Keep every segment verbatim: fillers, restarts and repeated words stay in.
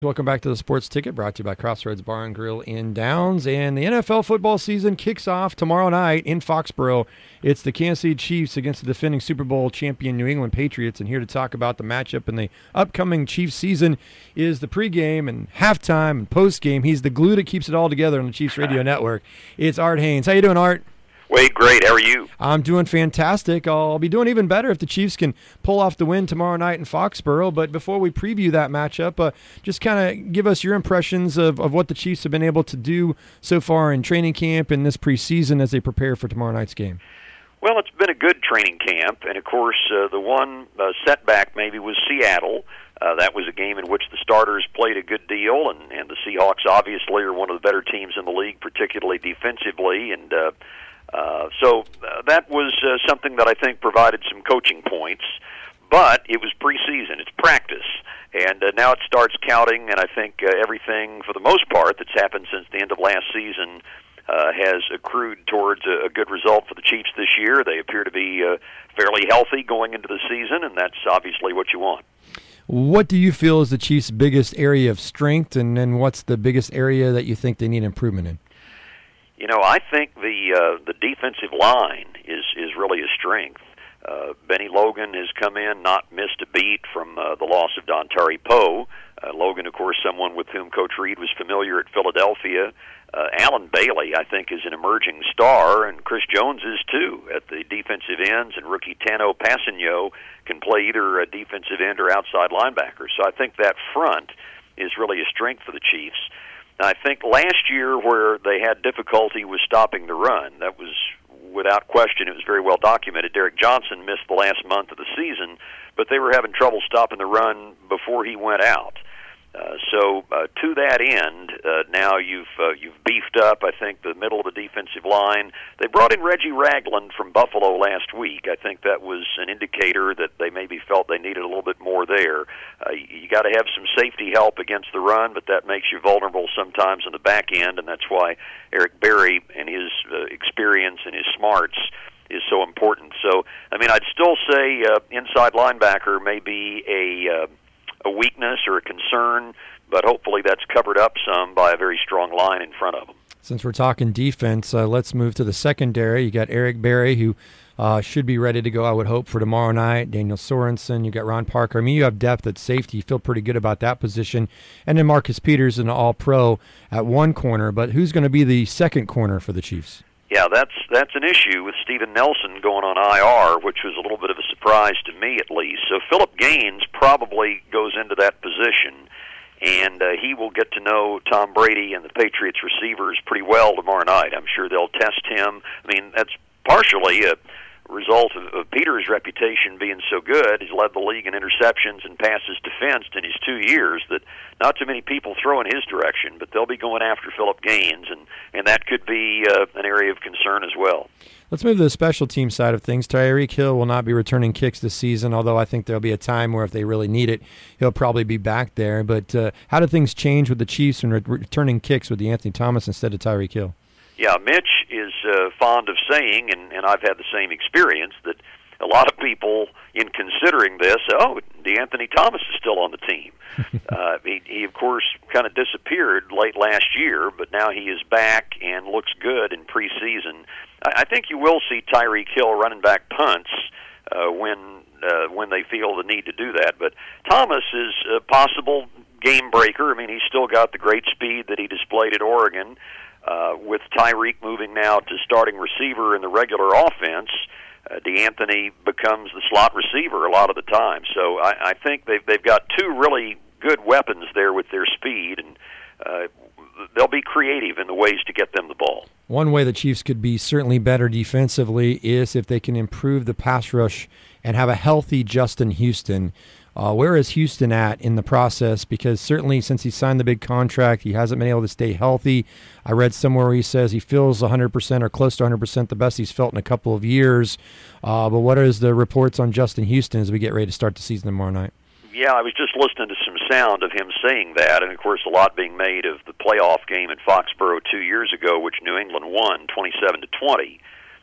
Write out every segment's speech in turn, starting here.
Welcome back to the Sports Ticket, brought to you by Crossroads Bar and Grill in Downs. And the N F L football season kicks off tomorrow night in Foxborough. It's the Kansas City Chiefs against the defending Super Bowl champion New England Patriots. And here to talk about the matchup in the upcoming Chiefs season is the pregame and halftime and postgame. He's the glue that keeps it all together on the Chiefs Radio Network. It's Art Haynes. How you doing, Art? Wade, great. How are you? I'm doing fantastic. I'll be doing even better if the Chiefs can pull off the win tomorrow night in Foxborough. But before we preview that matchup, uh, just kind of give us your impressions of, of what the Chiefs have been able to do so far in training camp and this preseason as they prepare for tomorrow night's game. Well, it's been a good training camp, and of course, uh, the one uh, setback maybe was Seattle. Uh, that was a game in which the starters played a good deal, and, and the Seahawks obviously are one of the better teams in the league, particularly defensively, and uh, Uh, so uh, that was uh, something that I think provided some coaching points, but it was preseason, it's practice, and uh, now it starts counting, and I think uh, everything, for the most part, that's happened since the end of last season uh, has accrued towards a, a good result for the Chiefs this year. They appear to be uh, fairly healthy going into the season, and that's obviously what you want. What do you feel is the Chiefs' biggest area of strength, and then what's the biggest area that you think they need improvement in? You know, I think the uh, the defensive line is, is really a strength. Uh, Benny Logan has come in, not missed a beat from uh, the loss of Dontari Poe. Uh, Logan, of course, someone with whom Coach Reed was familiar at Philadelphia. Uh, Alan Bailey, I think, is an emerging star, and Chris Jones is too at the defensive ends, and rookie Tano Passanio can play either a defensive end or outside linebacker. So I think that front is really a strength for the Chiefs. I think last year where they had difficulty was stopping the run. That was, without question, it was very well documented. Derek Johnson missed the last month of the season, but they were having trouble stopping the run before he went out. Uh, so uh, to that end, uh, now you've uh, you've beefed up, I think, the middle of the defensive line. They brought in Reggie Ragland from Buffalo last week. I think that was an indicator that they maybe felt they needed a little bit more there. Uh, you you got to have some safety help against the run, but that makes you vulnerable sometimes on the back end, and that's why Eric Berry and his uh, experience and his smarts is so important. So, I mean, I'd still say uh, inside linebacker may be a... Uh, a weakness or a concern, but hopefully that's covered up some by a very strong line in front of them. Since we're talking defense, uh, let's move to the secondary. You got Eric Berry, who uh, should be ready to go, I would hope, for tomorrow night. Daniel Sorensen, you got Ron Parker. I mean, you have depth at safety. You feel pretty good about that position. And then Marcus Peters, an all-pro at one corner. But who's going to be the second corner for the Chiefs? Yeah, that's that's an issue with Steven Nelson going on I R, which was a little bit of a surprise to me at least. So Philip Gaines probably goes into that position, and uh, he will get to know Tom Brady and the Patriots receivers pretty well tomorrow night. I'm sure they'll test him. I mean, that's partially a result of, of Peters' reputation being so good. He's led the league in interceptions and passes defensed in his two years that not too many people throw in his direction, but they'll be going after Philip Gaines, and, and that could be uh, an area of concern as well. Let's move to the special team side of things. Tyreek Hill will not be returning kicks this season, although I think there'll be a time where if they really need it, he'll probably be back there. But uh, how do things change with the Chiefs and re- returning kicks with Anthony Thomas instead of Tyreek Hill? Yeah, Mitch is uh, fond of saying, and, and I've had the same experience, that a lot of people, in considering this, oh, DeAnthony Thomas is still on the team. uh, he, he, of course, kind of disappeared late last year, but now he is back and looks good in preseason. I, I think you will see Tyreek Hill running back punts uh, when uh, when they feel the need to do that. But Thomas is a possible game breaker. I mean, he's still got the great speed that he displayed at Oregon. Uh, with Tyreek moving now to starting receiver in the regular offense, uh, DeAnthony becomes the slot receiver a lot of the time. So I, I think they've they've got two really good weapons there with their speed, and uh, they'll be creative in the ways to get them the ball. One way the Chiefs could be certainly better defensively is if they can improve the pass rush and have a healthy Justin Houston. Uh, where is Houston at in the process? Because certainly since he signed the big contract, he hasn't been able to stay healthy. I read somewhere where he says he feels one hundred percent or close to one hundred percent the best he's felt in a couple of years. Uh, but what is the reports on Justin Houston as we get ready to start the season tomorrow night? Yeah, I was just listening to some sound of him saying that, and of course a lot being made of the playoff game in Foxborough two years ago, which New England won twenty-seven to twenty.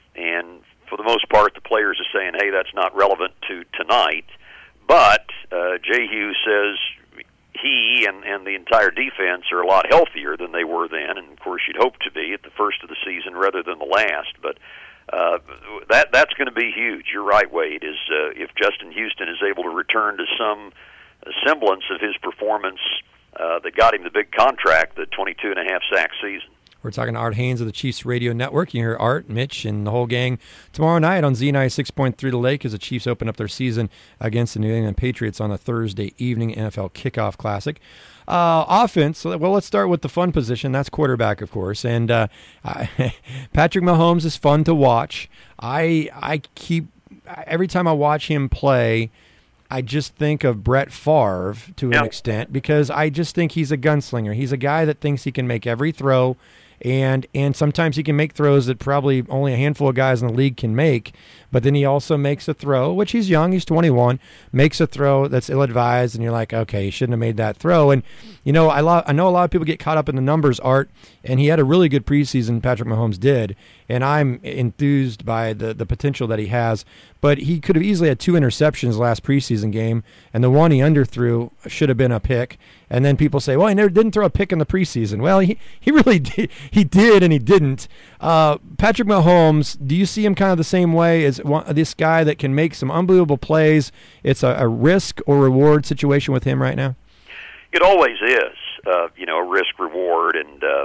And for the most part, the players are saying, hey, that's not relevant to tonight. But uh, Jehu says he and, and the entire defense are a lot healthier than they were then, and of course you'd hope to be at the first of the season rather than the last. But uh, that that's going to be huge. You're right, Wade. Is uh, if Justin Houston is able to return to some semblance of his performance uh, that got him the big contract, the twenty-two and a half sack season. We're talking to Art Hains of the Chiefs Radio Network. You hear Art, Mitch, and the whole gang tomorrow night on Z ninety-six point three The Lake as the Chiefs open up their season against the New England Patriots on a Thursday evening N F L Kickoff Classic. Uh, offense, well, let's start with the fun position. That's quarterback, of course. And uh, I, Patrick Mahomes is fun to watch. I I keep every time I watch him play, I just think of Brett Favre to yep. an extent because I just think he's a gunslinger. He's a guy that thinks he can make every throw. And and sometimes he can make throws that probably only a handful of guys in the league can make. But then he also makes a throw, which he's young, he's twenty-one, makes a throw that's ill-advised, and you're like, okay, he shouldn't have made that throw. And, you know, I, lo- I know a lot of people get caught up in the numbers, Art, and he had a really good preseason, Patrick Mahomes did, and I'm enthused by the, the potential that he has. But he could have easily had two interceptions last preseason game, and the one he underthrew should have been a pick. And then people say, well, he never didn't throw a pick in the preseason. Well, he, he really did. He did, and he didn't. Uh, Patrick Mahomes, do you see him kind of the same way as one, this guy that can make some unbelievable plays? It's a, a risk or reward situation with him right now? It always is, uh, you know, a risk-reward, and uh,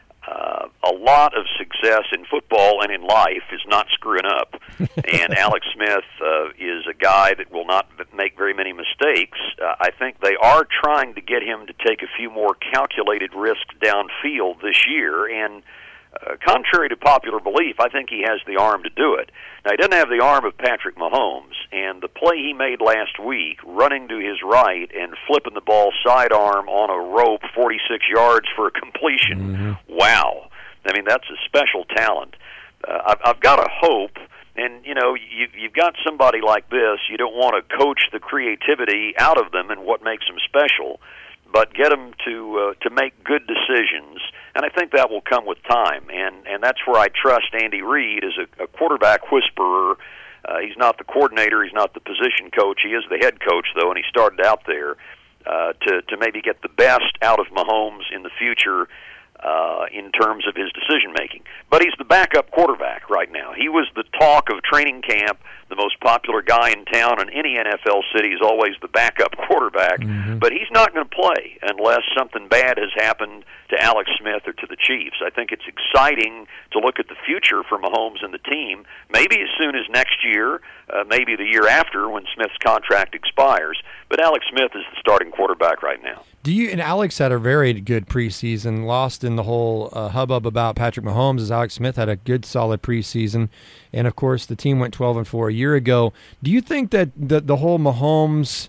uh, a lot of success in football and in life is not screwing up. And Alex Smith uh, is a guy that will not make very many mistakes. Uh, I think they are trying to get him to take a few more calculated risks downfield this year, and Uh, contrary to popular belief, I think he has the arm to do it. Now, he doesn't have the arm of Patrick Mahomes, and the play he made last week, running to his right and flipping the ball sidearm on a rope forty-six yards for a completion, mm-hmm. wow. I mean, that's a special talent. Uh, I've, I've got a hope, and, you know, you, you've got somebody like this, you don't want to coach the creativity out of them and what makes them special, but get them to uh, to make good decisions, and I think that will come with time. And, and that's where I trust Andy Reid as a, a quarterback whisperer. Uh, he's not the coordinator, he's not the position coach. He is the head coach, though, and he started out there uh, to to maybe get the best out of Mahomes in the future uh, in terms of his decision making. But he's the backup quarterback right now. He was the talk of training camp. The most popular guy in town in any N F L city is always the backup quarterback, mm-hmm. but he's not going to play unless something bad has happened to Alex Smith or to the Chiefs. I think it's exciting to look at the future for Mahomes and the team, maybe as soon as next year, uh, maybe the year after when Smith's contract expires, but Alex Smith is the starting quarterback right now. Do you and Alex had a very good preseason, lost in the whole uh, hubbub about Patrick Mahomes as Alex Smith had a good solid preseason, and of course the team went twelve and four a year ago. Do you think that the the whole Mahomes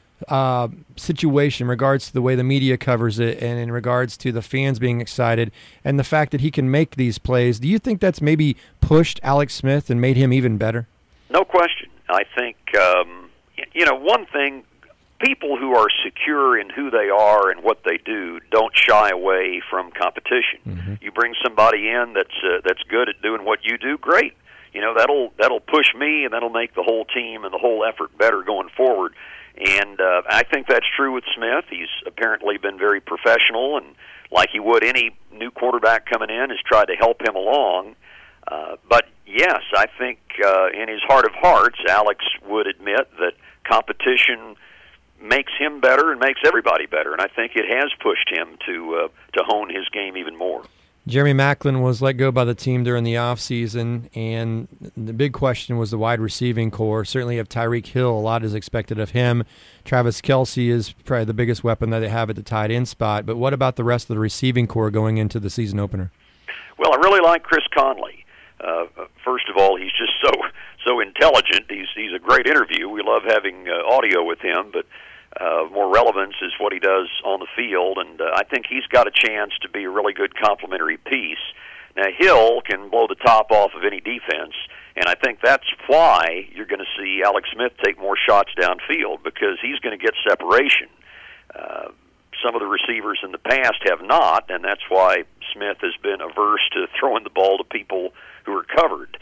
uh, situation in regards to the way the media covers it and in regards to the fans being excited and the fact that he can make these plays, do you think that's maybe pushed Alex Smith and made him even better? No question. I think um, you know, one thing, people who are secure in who they are and what they do don't shy away from competition. Mm-hmm. You bring somebody in that's uh, that's good at doing what you do, great. You know, that'll that'll push me, and that'll make the whole team and the whole effort better going forward. And uh, I think that's true with Smith. He's apparently been very professional, and like he would any new quarterback coming in, has tried to help him along. Uh, but yes, I think uh, in his heart of hearts, Alex would admit that competition makes him better and makes everybody better, and I think it has pushed him to uh, to hone his game even more. Jeremy Maclin was let go by the team during the offseason, and the big question was the wide receiving core. Certainly of Tyreek Hill, a lot is expected of him. Travis Kelce is probably the biggest weapon that they have at the tight end spot, but what about the rest of the receiving core going into the season opener? Well, I really like Chris Conley. Uh, first of all, he's just so so intelligent. He's he's a great interview. We love having uh, audio with him, but uh, more relevance is what he does on the field, and uh, I think he's got a chance to be a really good complementary piece. Now, Hill can blow the top off of any defense, and I think that's why you're going to see Alex Smith take more shots downfield, because he's going to get separation. Uh, some of the receivers in the past have not, and that's why Smith has been averse to throwing the ball to people who are covered.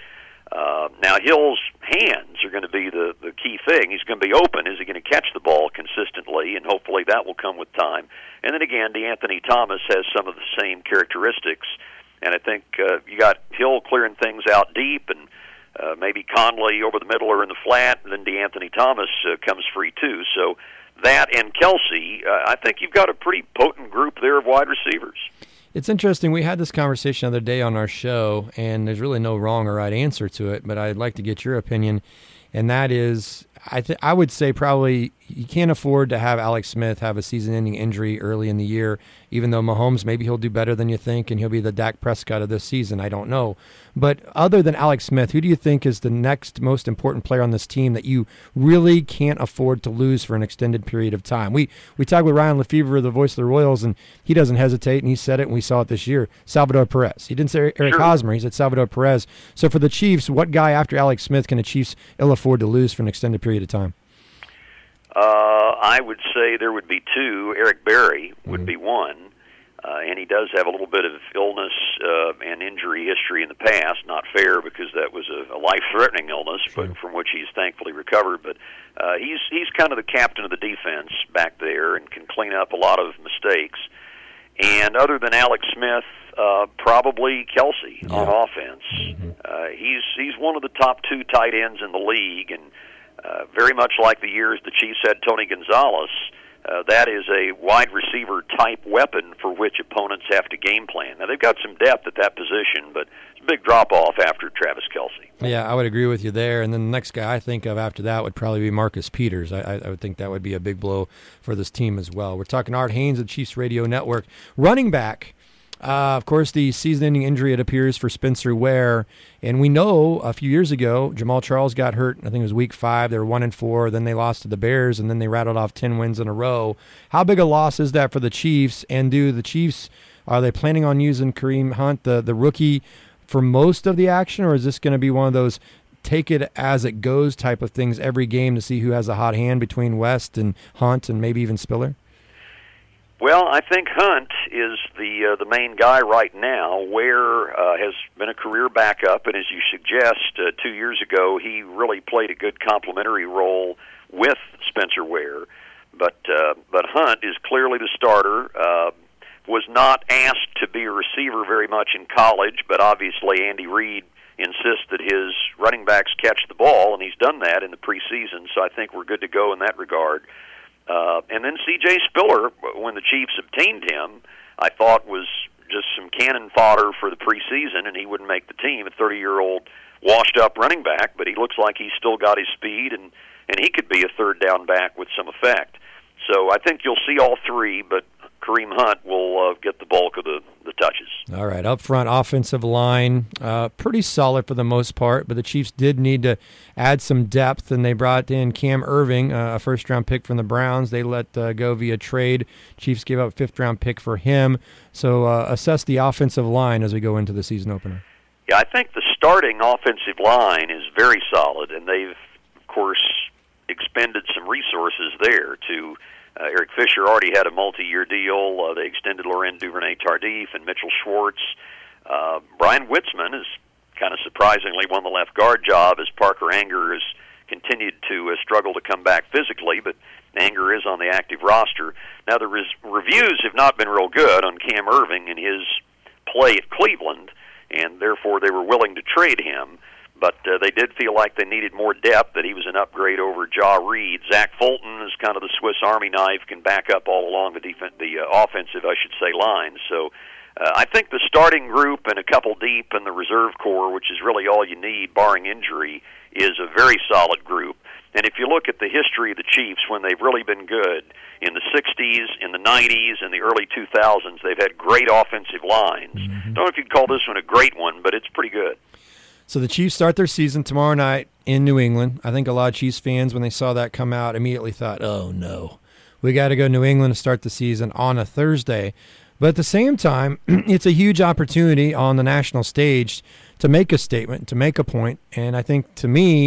Uh, now, Hill's hands are going to be the, the key thing. He's going to be open. Is he going to catch the ball consistently? And hopefully that will come with time. And then again, DeAnthony Thomas has some of the same characteristics. And I think uh, you got Hill clearing things out deep, and uh, maybe Conley over the middle or in the flat, and then DeAnthony Thomas uh, comes free too. So that and Kelsey, uh, I think you've got a pretty potent group there of wide receivers. It's interesting. We had this conversation the other day on our show, and there's really no wrong or right answer to it, but I'd like to get your opinion, and that is, I th- I would say probably you can't afford to have Alex Smith have a season-ending injury early in the year, even though Mahomes, maybe he'll do better than you think, and he'll be the Dak Prescott of this season. I don't know. But other than Alex Smith, who do you think is the next most important player on this team that you really can't afford to lose for an extended period of time? We we talked with Ryan Lefevre, the voice of the Royals, and he doesn't hesitate, and he said it, and we saw it this year. Salvador Perez. He didn't say Eric sure. Hosmer. He said Salvador Perez. So for the Chiefs, what guy after Alex Smith can the Chiefs ill afford to lose for an extended period of time? Uh, I would say there would be two. Eric Berry would mm-hmm. be one, uh, and he does have a little bit of illness uh, and injury history in the past. Not fair because that was a, a life-threatening illness, sure. but from which he's thankfully recovered. But uh, he's he's kind of the captain of the defense back there and can clean up a lot of mistakes. And other than Alex Smith, uh, probably Kelsey yeah. on offense. Mm-hmm. Uh, he's he's one of the top two tight ends in the league, and Uh, very much like the years the Chiefs had Tony Gonzalez, uh, that is a wide receiver type weapon for which opponents have to game plan. Now, they've got some depth at that position, but it's a big drop-off after Travis Kelce. Yeah, I would agree with you there. And then the next guy I think of after that would probably be Marcus Peters. I, I would think that would be a big blow for this team as well. We're talking Art Haynes of Chiefs Radio Network. Running back. Uh, of course, the season-ending injury, it appears, for Spencer Ware. And we know a few years ago, Jamal Charles got hurt. I think it was week five. They were one and four. Then they lost to the Bears, and then they rattled off ten wins in a row. How big a loss is that for the Chiefs? And do the Chiefs, are they planning on using Kareem Hunt, the, the rookie, for most of the action? Or is this going to be one of those take it as it goes type of things every game to see who has a hot hand between West and Hunt and maybe even Spiller? Well, I think Hunt is the uh, the main guy right now. Ware uh, has been a career backup, and as you suggest, uh, two years ago he really played a good complementary role with Spencer Ware. But uh, but Hunt is clearly the starter. Uh, was not asked to be a receiver very much in college, but obviously Andy Reid insists that his running backs catch the ball, and he's done that in the preseason. So I think we're good to go in that regard. Uh, and then C J Spiller, when the Chiefs obtained him, I thought was just some cannon fodder for the preseason, and he wouldn't make the team, a thirty-year-old washed-up running back, but he looks like he's still got his speed, and, and he could be a third-down back with some effect. So I think you'll see all three, but Kareem Hunt will uh, get the bulk of the, the touches. All right, up front, offensive line, uh, pretty solid for the most part, but the Chiefs did need to add some depth, and they brought in Cam Irving, uh, a first-round pick from the Browns. They let uh, go via trade. Chiefs gave up a fifth-round pick for him. So uh, assess the offensive line as we go into the season opener. Yeah, I think the starting offensive line is very solid, and they've, of course, expended some resources there to Uh, Eric Fisher already had a multi-year deal. Uh, they extended Laurent Duvernay-Tardif and Mitchell Schwartz. Uh, Brian Witzman is kind of surprisingly won the left guard job as Parker Anger has continued to uh, struggle to come back physically, but Anger is on the active roster. Now, the res- reviews have not been real good on Cam Irving and his play at Cleveland, and therefore they were willing to trade him. But uh, they did feel like they needed more depth, that he was an upgrade over Ja Reed. Zach Fulton is kind of the Swiss Army knife, can back up all along the def- the uh, offensive, I should say, line. So uh, I think the starting group and a couple deep in the reserve corps, which is really all you need, barring injury, is a very solid group. And if you look at the history of the Chiefs, when they've really been good, in the sixties, in the nineties, and the early two thousands, they've had great offensive lines. Mm-hmm. I don't know if you'd call this one a great one, but it's pretty good. So the Chiefs start their season tomorrow night in New England. I think a lot of Chiefs fans, when they saw that come out, immediately thought, oh, no, we got to go to New England to start the season on a Thursday. But at the same time, it's a huge opportunity on the national stage to make a statement, to make a point. And I think, to me,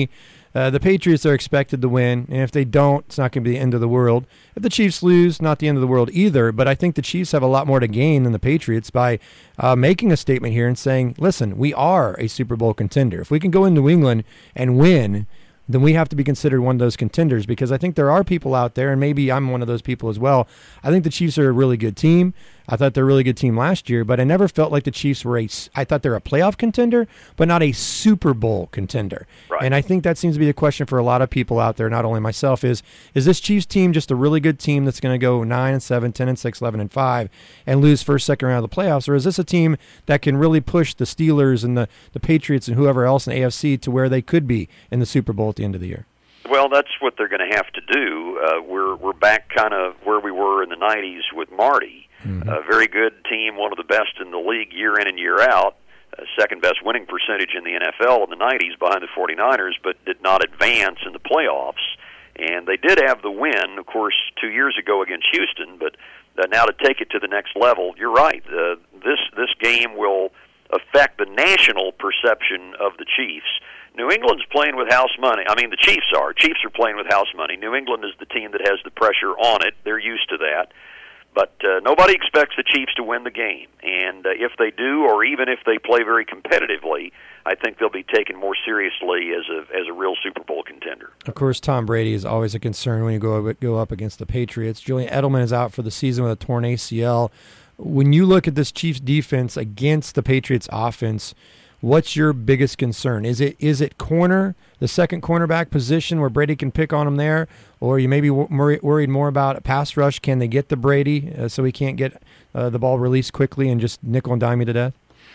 Uh, the Patriots are expected to win, and if they don't, it's not going to be the end of the world. If the Chiefs lose, not the end of the world either, but I think the Chiefs have a lot more to gain than the Patriots by uh, making a statement here and saying, listen, we are a Super Bowl contender. If we can go in New England and win, then we have to be considered one of those contenders, because I think there are people out there, and maybe I'm one of those people as well. I think the Chiefs are a really good team. I thought they're a really good team last year, but I never felt like the Chiefs were a, I thought they're a playoff contender, but not a Super Bowl contender. Right. And I think that seems to be the question for a lot of people out there, not only myself, is, is this Chiefs team just a really good team that's going to go nine and seven, ten and six, eleven and five and lose first, second round of the playoffs? Or is this a team that can really push the Steelers and the, the Patriots and whoever else in the A F C to where they could be in the Super Bowl at the end of the year? Well, that's what they're going to have to do. Uh, we're we're back kind of where we were in the nineties with Marty. Mm-hmm. A very good team, one of the best in the league year in and year out, uh, second best winning percentage in the N F L in the nineties behind the forty-niners, but did not advance in the playoffs. And they did have the win, of course, two years ago against Houston, but uh, now to take it to the next level, you're right. Uh, this, this game will affect the national perception of the Chiefs. New England's playing with house money. I mean, the Chiefs are. Chiefs are playing with house money. New England is the team that has the pressure on it. They're used to that. But uh, nobody expects the Chiefs to win the game. And uh, if they do, or even if they play very competitively, I think they'll be taken more seriously as a as a real Super Bowl contender. Of course, Tom Brady is always a concern when you go go up against the Patriots. Julian Edelman is out for the season with a torn A C L. When you look at this Chiefs defense against the Patriots offense, what's your biggest concern? Is it is it corner, the second cornerback position where Brady can pick on him there, or are you maybe wor- worried more about a pass rush? Can they get to Brady uh, so he can't get uh, the ball released quickly and just nickel and dime you to death?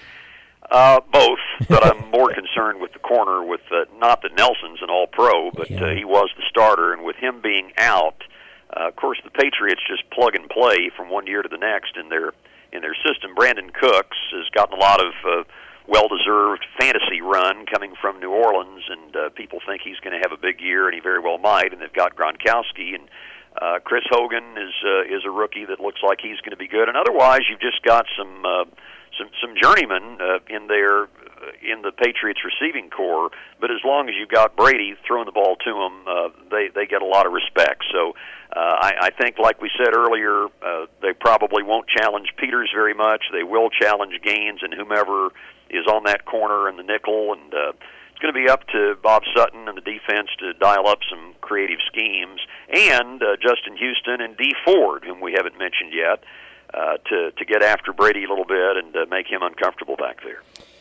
Uh, both, but I'm more concerned with the corner. With uh, not that Nelson's an All-Pro, but yeah. uh, he was the starter, and with him being out, uh, of course the Patriots just plug and play from one year to the next in their in their system. Brandon Cooks has gotten a lot of uh, well-deserved fantasy run coming from New Orleans, and uh, people think he's going to have a big year, and he very well might. And they've got Gronkowski, and uh, Chris Hogan is uh, is a rookie that looks like he's going to be good. And otherwise, you've just got some uh, some some journeymen uh, in there uh, in the Patriots receiving core. But as long as you've got Brady throwing the ball to them, uh, they they get a lot of respect. So. Uh, I, I think, like we said earlier, uh, they probably won't challenge Peters very much. They will challenge Gaines and whomever is on that corner and the nickel, and uh, it's going to be up to Bob Sutton and the defense to dial up some creative schemes, and uh, Justin Houston and Dee Ford, whom we haven't mentioned yet, uh, to, to get after Brady a little bit and uh, make him uncomfortable back there.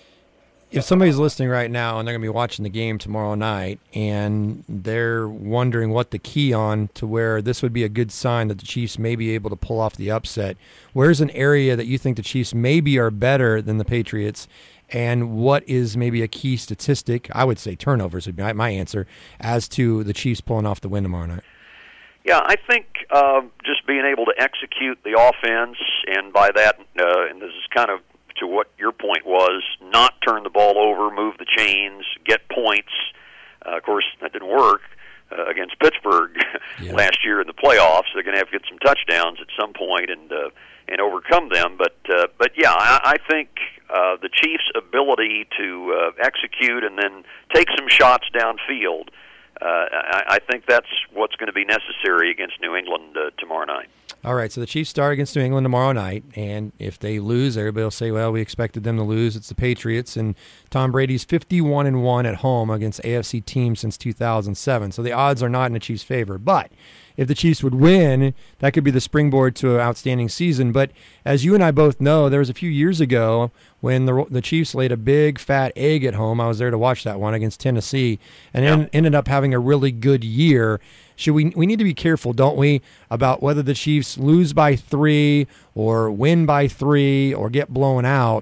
If somebody's listening right now and they're going to be watching the game tomorrow night and they're wondering what the key on to where this would be a good sign that the Chiefs may be able to pull off the upset, where's an area that you think the Chiefs maybe are better than the Patriots, and what is maybe a key statistic? I would say turnovers would be my answer as to the Chiefs pulling off the win tomorrow night. Yeah, I think uh, just being able to execute the offense, and by that, uh, and this is kind of to what your point was, not turn the ball over, move the chains, get points. Uh, of course, that didn't work uh, against Pittsburgh yeah. last year in the playoffs. They're going to have to get some touchdowns at some point and uh, and overcome them. But uh, but yeah, I, I think uh, the Chiefs' ability to uh, execute and then take some shots downfield, uh, I, I think that's what's going to be necessary against New England uh, tomorrow night. All right, so the Chiefs start against New England tomorrow night, and if they lose, everybody will say, well, we expected them to lose. It's the Patriots, and Tom Brady's fifty-one and one at home against A F C teams since two thousand seven, so the odds are not in the Chiefs' favor. But if the Chiefs would win, that could be the springboard to an outstanding season. But as you and I both know, there was a few years ago when the the Chiefs laid a big, fat egg at home. I was there to watch that one against Tennessee, and yeah. ended up having a really good year. Should we we need to be careful, don't we, about whether the Chiefs lose by three or win by three or get blown out.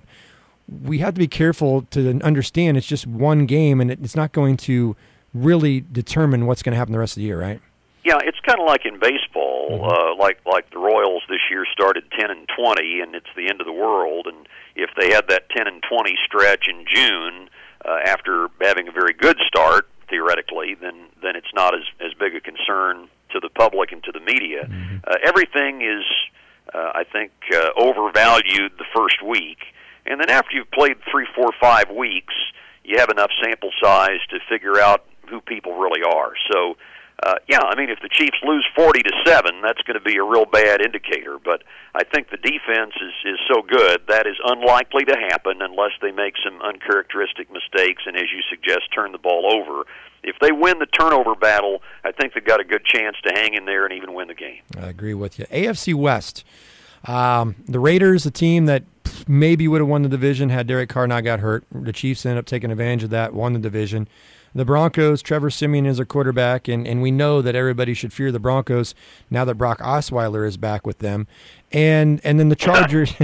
We have to be careful to understand it's just one game, and it's not going to really determine what's going to happen the rest of the year, right? Yeah, it's kind of like in baseball, mm-hmm. uh, like like the Royals this year started ten and twenty, and it's the end of the world. And if they had that ten and twenty stretch in June uh, after having a very good start, theoretically, then then it's not as, as big a concern to the public and to the media. Mm-hmm. Uh, everything is, uh, I think, uh, overvalued the first week, and then after you've played three, four, five weeks, you have enough sample size to figure out who people really are. So, uh, yeah, I mean, if the Chiefs lose forty to seven, that's going to be a real bad indicator. But I think the defense is, is so good that is unlikely to happen unless they make some uncharacteristic mistakes and, as you suggest, turn the ball over. If they win the turnover battle, I think they've got a good chance to hang in there and even win the game. I agree with you. A F C West, um, the Raiders, a team that maybe would have won the division had Derek Carr not got hurt. The Chiefs ended up taking advantage of that, won the division. The Broncos, Trevor Siemian is a quarterback, and, and we know that everybody should fear the Broncos now that Brock Osweiler is back with them. And and then the Chargers,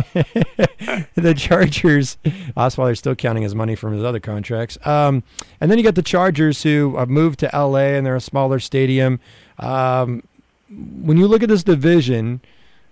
the Chargers, Osweiler's still counting his money from his other contracts. Um, and then you got the Chargers, who have moved to L A, and they're a smaller stadium. Um, when you look at this division,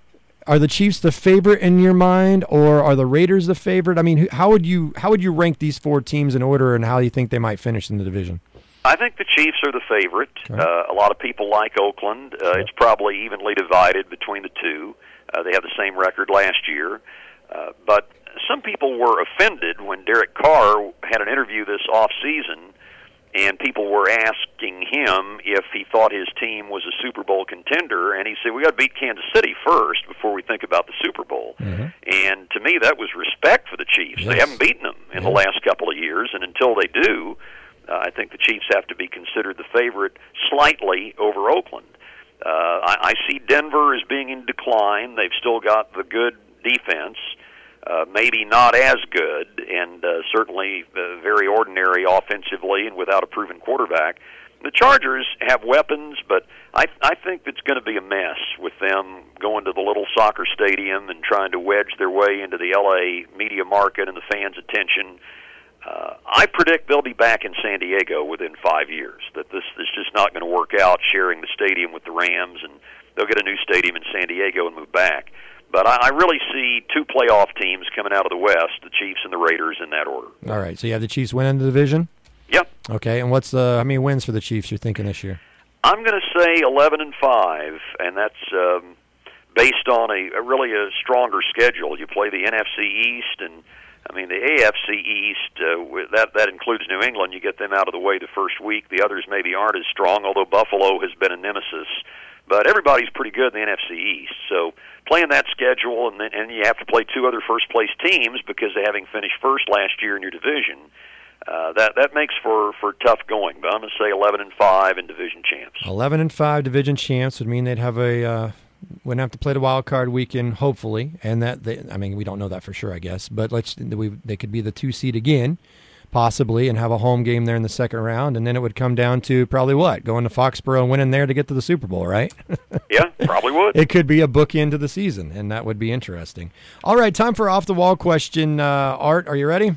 are the Chiefs the favorite in your mind, or are the Raiders the favorite? I mean, how would you how would you rank these four teams in order, and how do you think they might finish in the division? I think the Chiefs are the favorite. Okay. Uh, a lot of people like Oakland. Uh, okay. It's probably evenly divided between the two. Uh, they have the same record last year. Uh, but some people were offended when Derek Carr had an interview this offseason, and people were asking him if he thought his team was a Super Bowl contender, and he said, we got to beat Kansas City first before we think about the Super Bowl. Mm-hmm. And to me, that was respect for the Chiefs. Yes. They haven't beaten them in yeah. the last couple of years, and until they do, uh, I think the Chiefs have to be considered the favorite slightly over Oakland. Uh, I, I see Denver as being in decline. They've still got the good defense. Uh, maybe not as good, and uh, certainly uh, very ordinary offensively and without a proven quarterback. The Chargers have weapons, but I, I think it's going to be a mess with them going to the little soccer stadium and trying to wedge their way into the L A media market and the fans' attention. Uh, I predict they'll be back in San Diego within five years, that this is just not going to work out sharing the stadium with the Rams, and they'll get a new stadium in San Diego and move back. But I really see two playoff teams coming out of the West, the Chiefs and the Raiders, in that order. All right, so you have the Chiefs winning the division? Yep. Okay, and what's the how many wins for the Chiefs you're thinking this year? I'm going to say eleven and five, and that's um, based on a, a really a stronger schedule. You play the N F C East, and I mean the A F C East. Uh, that that includes New England. You get them out of the way the first week. The others maybe aren't as strong, although Buffalo has been a nemesis. But everybody's pretty good in the N F C East, so playing that schedule, and then and you have to play two other first-place teams because of having finished first last year in your division. Uh, that that makes for, for tough going. But I'm going to say eleven and five and division champs. Eleven and five division champs would mean they'd have a uh, wouldn't have to play the wild card weekend, hopefully, and that they, I mean we don't know that for sure, I guess. But let's we they could be the two seed again, possibly, and have a home game there in the second round, and then it would come down to probably what? Going to Foxborough and winning there to get to the Super Bowl, right? Yeah, probably would. It could be a bookend to the season, and that would be interesting. All right, time for off-the-wall question. Uh, Art, are you ready?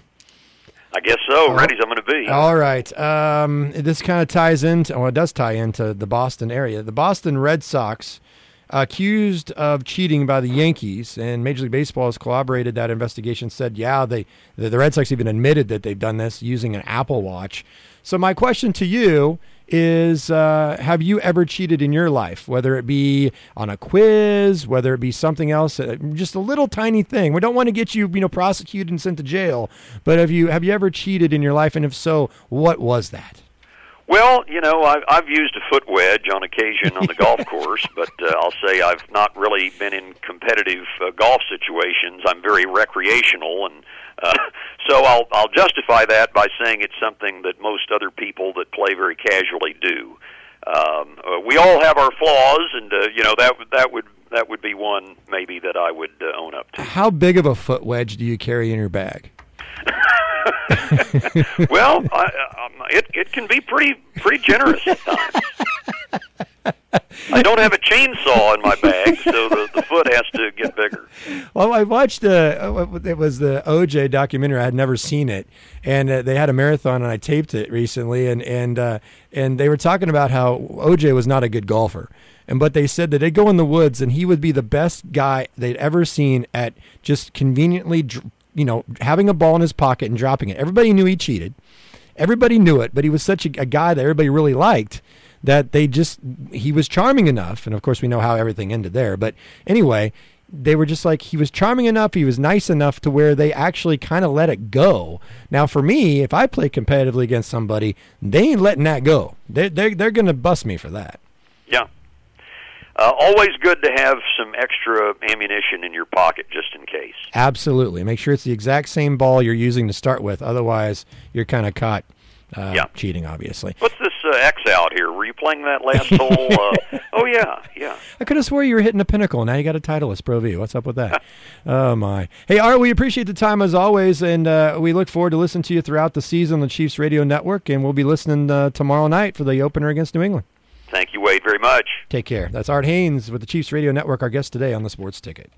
I guess so. Ready as I'm going to be. All right. Um, this kind of ties into, well, it does tie into the Boston area. The Boston Red Sox, accused of cheating by the Yankees, and Major League Baseball has corroborated that investigation, said, yeah, they the, the Red Sox even admitted that they've done this using an Apple Watch. So my question to you is, uh, have you ever cheated in your life, whether it be on a quiz, whether it be something else, uh, just a little tiny thing? We don't want to get you, you know, prosecuted and sent to jail, but have you have you ever cheated in your life, and if so, what was that? Well, you know, I've, I've used a foot wedge on occasion on the golf course, but uh, I'll say I've not really been in competitive uh, golf situations. I'm very recreational, and uh, so I'll, I'll justify that by saying it's something that most other people that play very casually do. Um, uh, we all have our flaws, and uh, you know that that would that would be one maybe that I would uh, own up to. How big of a foot wedge do you carry in your bag? Well, I, um, it it can be pretty pretty generous at times. I don't have a chainsaw in my bag, so the, the foot has to get bigger. Well, I watched uh, it was the O J documentary. I had never seen it, and uh, they had a marathon, and I taped it recently, and and uh, and they were talking about how O J was not a good golfer. And but they said that they'd go in the woods, and he would be the best guy they'd ever seen at just conveniently, you know, having a ball in his pocket and dropping it. Everybody knew he cheated. Everybody knew it, but he was such a, a guy that everybody really liked that they just, he was charming enough. And of course we know how everything ended there. But anyway, they were just like, he was charming enough, he was nice enough to where they actually kind of let it go. Now, for me, if I play competitively against somebody, they ain't letting that go. They're, they're, they're going to bust me for that. Yeah. Uh, always good to have some extra ammunition in your pocket just in case. Absolutely. Make sure it's the exact same ball you're using to start with. Otherwise, you're kind of caught uh, yeah. cheating, obviously. What's this uh, X out here? Were you playing that last hole? Uh, oh, yeah, yeah. I could have swore you were hitting a pinnacle. Now you got a Titleist Pro V. What's up with that? Oh, my. Hey, Art, we appreciate the time as always, and uh, we look forward to listening to you throughout the season on the Chiefs Radio Network, and we'll be listening uh, tomorrow night for the opener against New England. Thank you, Wade, very much. Take care. That's Art Haynes with the Chiefs Radio Network, our guest today on the Sports Ticket.